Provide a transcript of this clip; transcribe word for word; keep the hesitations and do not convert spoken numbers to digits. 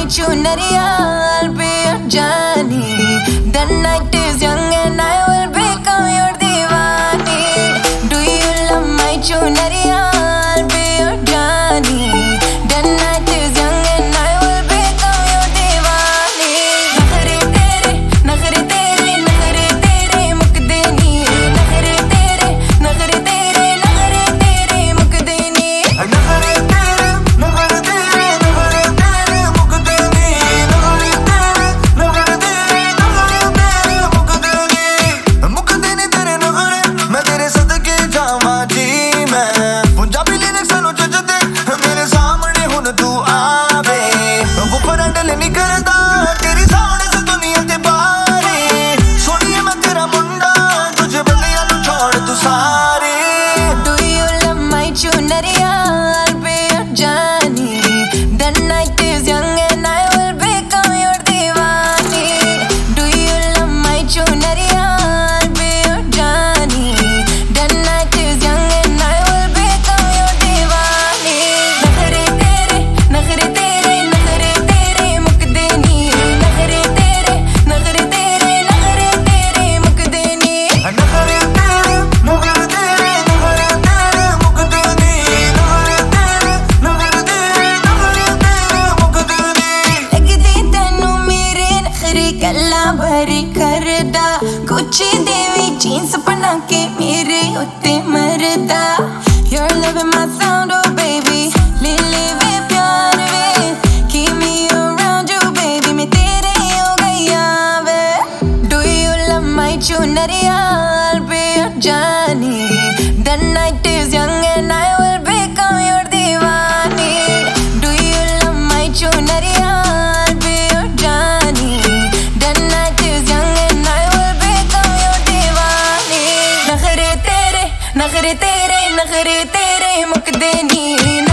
chunaria, I'll be your Johnny. The night is young and I will become your Diwani. Do you love my chunaria? I'll be your Johnny. The night is young and I will become your Diwani. Nakhre tere, nakhre tere, nakhre tere mukde nahi. Nakhre tere, nakhre tere, nakhre tere mukde nahi. Nakhre tere, nakhre tere, nakhre tere mukde nahi. Nakhre tere, nakhre tere, nakhre tere mukde nahi. Mukde nahi tere nakhre, main tere sadke jawa ji main. Punjabi lyrics nu jajde, mere saamne hun tu aave. Wo parandal nahi karda, teri saamne se duniya te baare. Soniye main tera munda, tujhe bandiyan nu chhod tu saare. Do you love my chunaria? I'll be your Johnny. The night is young and I will become your Diwani. Do you love my chunaria? I'll be your Johnny. The night is young and I will become your Diwani. Nakhre tere, nakhre tere, nakhre tere mukde nahi. Nakhre tere, nakhre tere, nakhre tere mukde nahi. Nakhre tere, nakhre tere, nakhre tere mukde nahi. Nakhre tere, nakhre tere, nakhre tere mukde nahi. लगदी तैनू मेरे नखरे गल्ला भरी करदा Gucci देवी jeans बना के मेरे उत्ते मरदा You're loving my sound oh baby ले ले वे प्यार वे Keep me around you baby मैं तेरे हो गया वे Do you love my chunaria I'll be your Johnny The night is young and I will become your Diwani Do you love my chunaria I'll be your Johnny The night is young and I will become your Diwani Nakhre tere, nakhre tere, nakhre tere mukde nahi